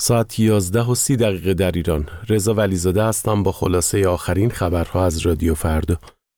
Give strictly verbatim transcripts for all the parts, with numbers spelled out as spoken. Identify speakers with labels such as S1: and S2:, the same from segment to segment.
S1: ساعت یازده و سی دقیقه در ایران. رضا ولیزاده هستم با خلاصه آخرین خبرها از رادیو فردا.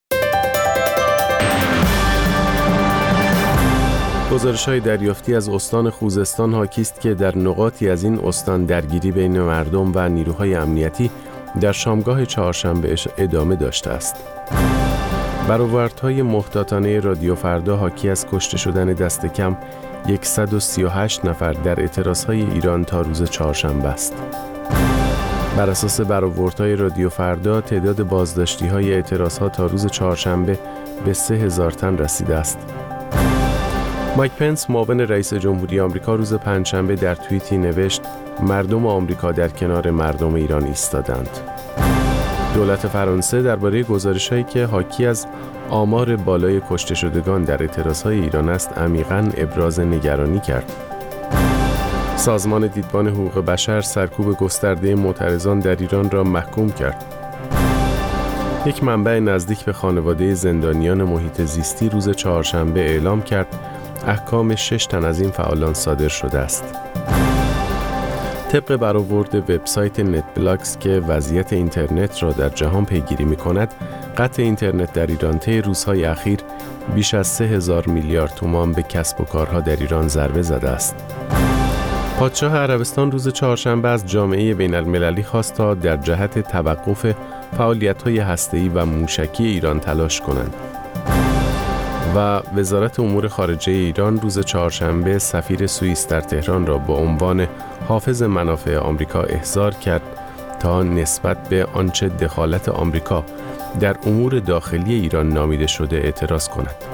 S1: گزارش‌های دریافتی از استان خوزستان حاکی است که در نقاطی از این استان درگیری بین مردم و نیروهای امنیتی در شامگاه چهارشنبه ادامه داشته است. برآوردهای محتاطانه رادیو فردا حاکی از کشته شدن دست کم صد و سی و هشت نفر در اعتراضهای ایران تا روز چهارشنبه است. بر اساس برآوردهای رادیو فردا تعداد بازداشتی‌های اعتراضها تا روز چهارشنبه به سه هزار تن رسیده است. مایک پنس معاون رئیس جمهوری آمریکا روز پنجشنبه در توییتی نوشت مردم آمریکا در کنار مردم ایران ایستادند. دولت فرانسه درباره گزارش‌هایی که حاکی از آمار بالای کشته شدگان در اعتراضهای ایران است عمیقاً ابراز نگرانی کرد. سازمان دیدبان حقوق بشر سرکوب گسترده معترضان در ایران را محکوم کرد. یک منبع نزدیک به خانواده زندانیان محیط زیستی روز چهارشنبه اعلام کرد احکام شش تن از این فعالان صادر شده است. طبق برآورد وبسایت نت بلاکس که وضعیت اینترنت را در جهان پیگیری می‌کند، قطع اینترنت در ایران طی روزهای اخیر بیش از سه هزار میلیارد تومان به کسب و کارها در ایران ضربه زده است. پادشاه عربستان روز چهارشنبه از جامعه بین‌المللی خواست تا در جهت توقف فعالیت‌های هسته‌ای و موشکی ایران تلاش کنند. و وزارت امور خارجه ایران روز چهارشنبه سفیر سوئیس در تهران را با عنوان حافظ منافع آمریکا احضار کرد تا نسبت به آنچه دخالت آمریکا در امور داخلی ایران نامیده شده اعتراض کند.